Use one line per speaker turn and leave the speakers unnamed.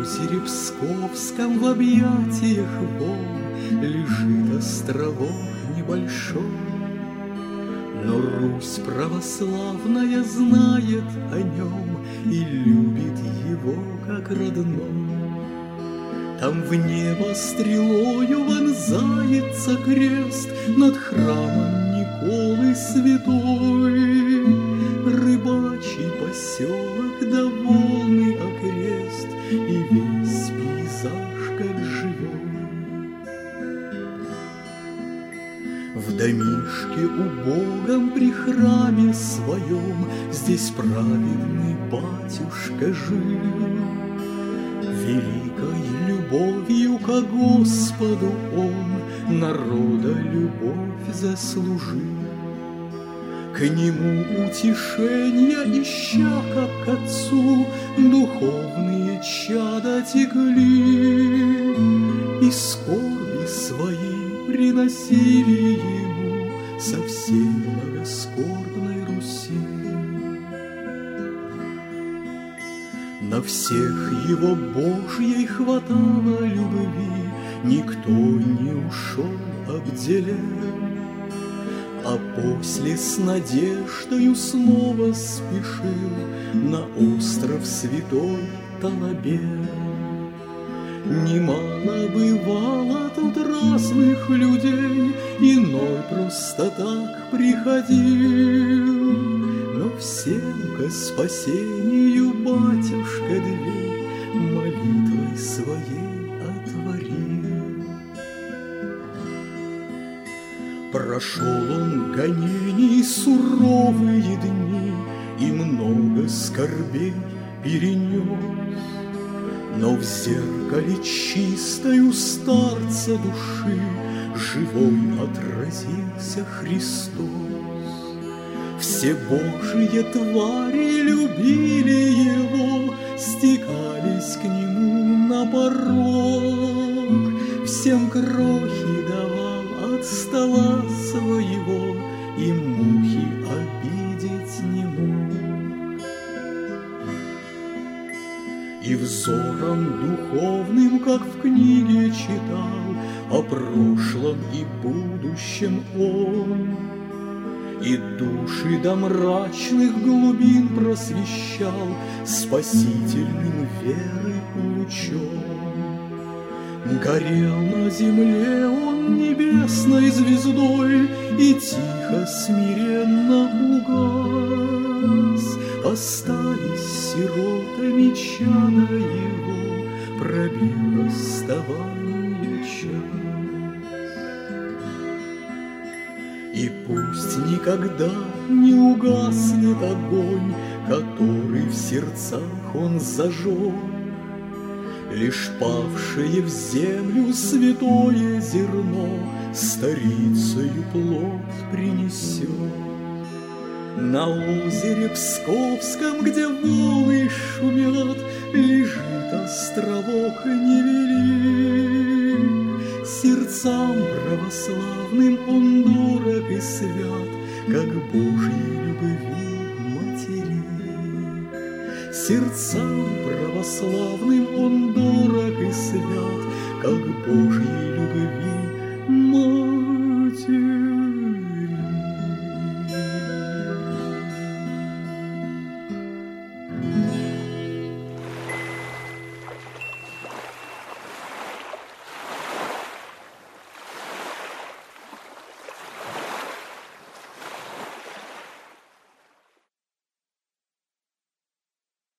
озере Псковском в объятиях волн лежит островок небольшой. Но Русь православная знает о нем и любит его как родной. Там в небо стрелою вонзается крест над храмом Николы Святой. Рыбачий поселок да волны окрест, и весь пейзаж как живой. В домишке убогом при храме своем здесь праведный батюшка жил. Великой любовью ко Господу он народа любовь заслужил. К нему утешения ища, как к отцу, духовные чада текли, и скорби свои приносили ему со всей многоскорбной Руси. На всех его Божьей хватало любви, никто не ушел обделен. А после с надеждою снова спешил на остров святой Талабер. Немало бывало тут разных людей, иной просто так приходил, но всем ко спасению батюшка дверь молитвой своей отворил. Прошел он гонений суровые дни и много скорбей перенес, но в зеркале чистою старца души живой отразился Христос. Все Божьи твари любили его, стекались к нему на порог, всем крохи давал от стола своего, и мухи обидеть не мог. И взором духовным, как в книге читал, о прошлом и будущем он, и души до мрачных глубин просвещал спасительным веры лучом. Горел на земле он небесной звездой и тихо, смиренно угас. Остались сиротами чада его, пробил расставание час. И пусть никогда не угаснет огонь, который в сердцах он зажег, лишь павшее в землю святое зерно старицею плод принесет. На озере Псковском, где волны шумят, лежит островок невелик. Сердцам православным он дорог и свят, как Божьей любви материк. Сердцам православным он дорог и свят, как Божьей любви